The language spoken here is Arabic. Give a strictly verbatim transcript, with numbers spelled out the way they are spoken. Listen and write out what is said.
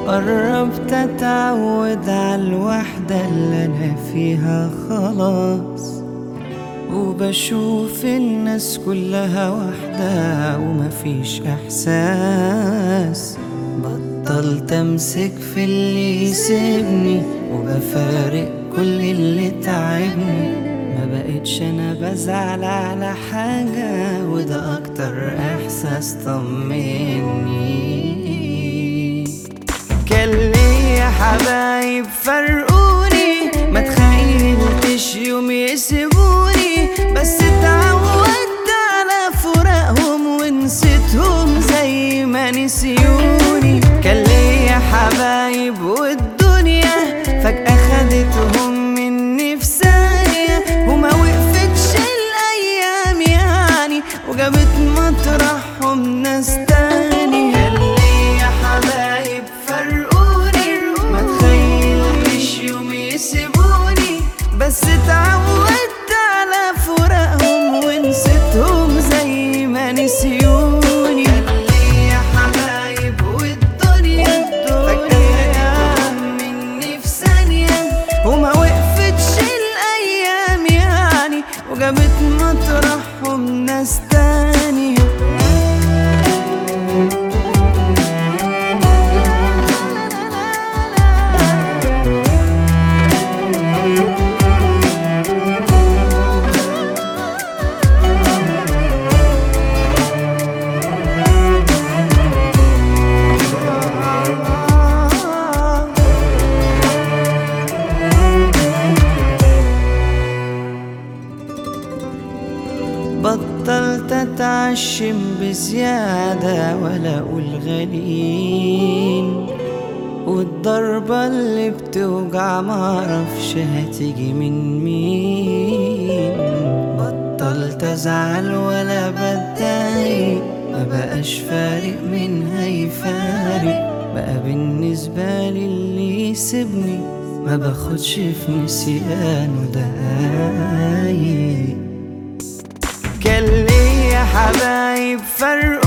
قربت اتعود على الوحدة اللي انا فيها خلاص، وبشوف الناس كلها وحدة ومفيش احساس. بطلت امسك في اللي يسيبني وبفارق كل اللي تعبني، ما بقتش انا بزعل على حاجة وده اكتر احساس طمني. كان ليا حبايب فرقوني، ما تخيلتش يوم يسيبوني، بس اتعودت على فراقهم ونسيتهم زي ما نسيوني. كان ليا حبايب والدنيا فجأة خدتهم مني في ثانية، وما وقفتش الأيام يعني وجابت مطرحهم ناس تاني. كان ليا حبايب فرقوني، ما تخيلتش يوم يسيبوني، بس اتعودت على فراقهم ونسيتهم زي ما نسيوني. كان ليا حبايب والدنيا فجأة خدتهم مني في ثانية، وما وقفتش الأيام يعني وجابت مطرحهم ناس تانية. بطلت اتعشم بزيادة ولا اقول غاليين، والضربة اللي بتوجع معرفش هتيجي من مين. بطلت ازعل ولا بتضايق، ما بقاش فارق مين هيفارق، بقى بالنسبة لي اللي يسيبني ما باخدش في نسيانه دقايق. كان ليا حبايب فرقوني،